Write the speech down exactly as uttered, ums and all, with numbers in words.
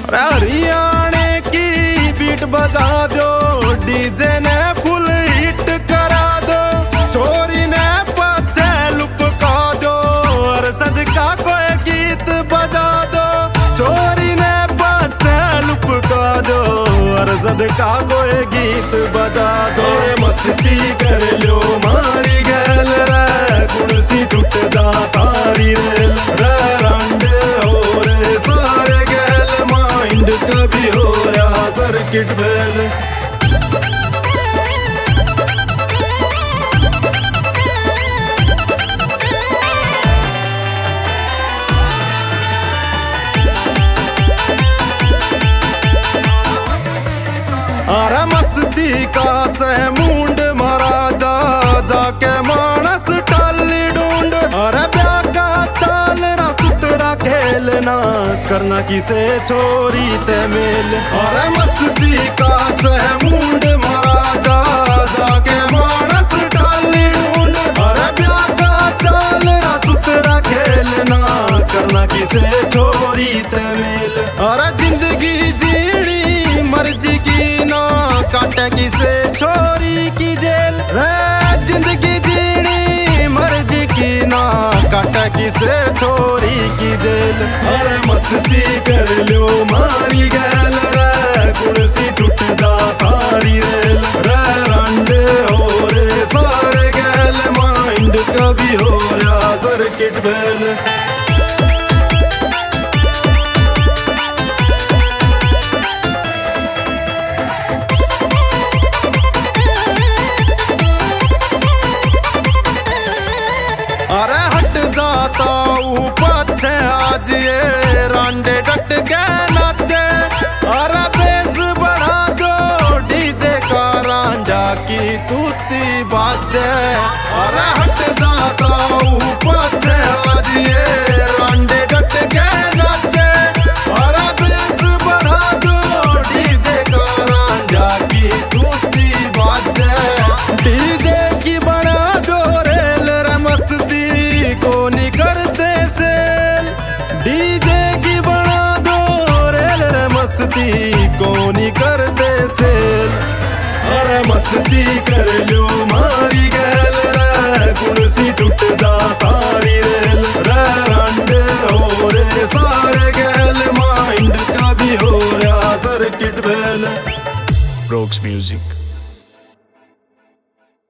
हरियाणे की बीट बजा दो, डीजे ने फुल हिट करा दो, छोरी ने पचे लुपका दो, अरशद का कोई गीत बजा दो, छोरी ने पचे लुपका दो, अरशद का कोई गीत बजा दो। मस्ती कर लो मारी गैल रे, कुर्सी टूट जा तारी रेल रे, रंडे हो रे सारे गैल, माइंड कभी हो रहा सर्किट फेल। अरे मस्ती का से मुंड मारा जा, जाके मानस टाली ढूंढ, अरे ब्याह का चाल ना सुतरा खेलना, करना किसे छोरी ते मेल। अरे मस्ती का से मुंड मारा जा, जाके मानस टाली ढूंढ, अरे ब्याह का चाल ना सुतरा खेलना, करना किसे छोरी ते मेल। अरे जिंदगी जीनी मर्जी की ना, काटे किसे छोरी की जेल रे, जिंदगी जीनी मर्जी की ना, काटे किसे छोरी की जेल। अरे मस्ती कर लो मारी गैल रे, कुर्सी छुट जा तारी रेल रे, रंडे हो रे सारे गैल, माइंड कभी हो रहा सर्किट फेल। अरे हट जाता हूँ पीछे आज ये रांडे डट के नाचे, अरे बेस बढ़ा दो डीजे का रांडा की तूती बाजे। अरे हट जाता हूँ पीछे आज ये रांडे डट के नाचे, अरे बेस बढ़ा दो डीजे का रांडा की तूती बाजे। डीजे की बढ़ा दो रेल रे, मस्ती को नहीं करते सेल, डीजे की बना दो रेल रे, मस्ती को नहीं करते सेल। अरे मस्ती कर लो मारी गैल रे, कुर्सी टूट जा तारी रेल रे, रंडे हो रे सारे गैल, माइंड का भी हो रहा सर्किट फेल। Rogues Music।